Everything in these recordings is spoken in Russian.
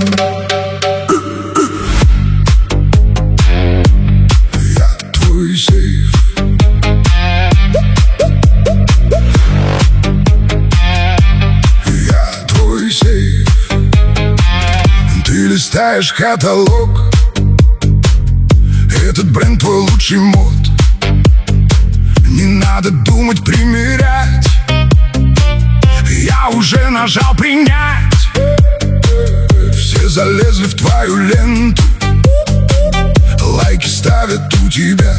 твой сейф. Я твой сейф. Ты листаешь каталог, этот бренд твой лучший мод. Не надо думать, примерять, я уже нажал принять. Все залезли в твою ленту, лайки ставят у тебя.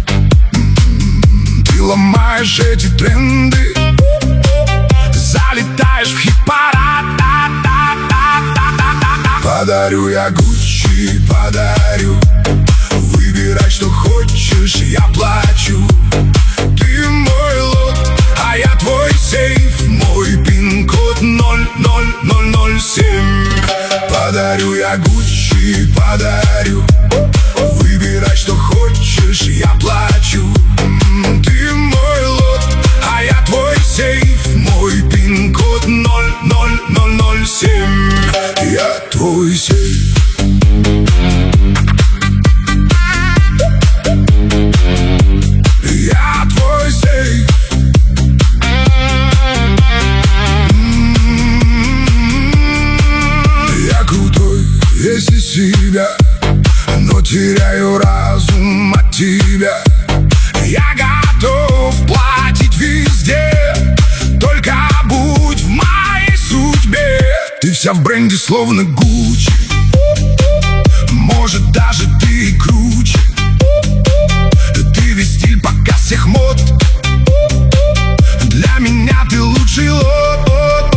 Ты ломаешь эти тренды, залетаешь в хит-парад. Подарю я Гуччи, подарю. Выбирай, что хочешь, я плачу. Ты мой лот, а я твой сейф. Мой пин-код 00007. Подарю я Гуччи, подарю. Выбирай, что хочешь, я плачу. Ты мой лот, а я твой сейф. Мой пин-код 00007. Я твой сейф. Я твой сейф. Я крутой, весь из себя, но теряю разум от тебя. Я готов платить везде, только будь в моей судьбе. Ты вся в бренде, словно Гуччи, может, даже ты и круче. Ты весь стиль, показ всех мод. Для меня ты лучший лот.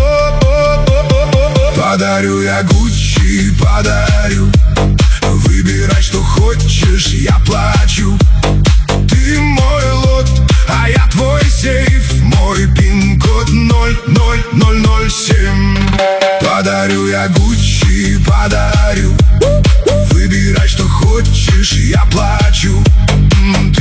Подарю я Гуччи, подарю. Выбирай, что хочешь, я плачу. Ты мой лот, а я твой сейф. Мой пин-код 00007. Подарю я Гуччи, подарю. Выбирай, что хочешь, я плачу.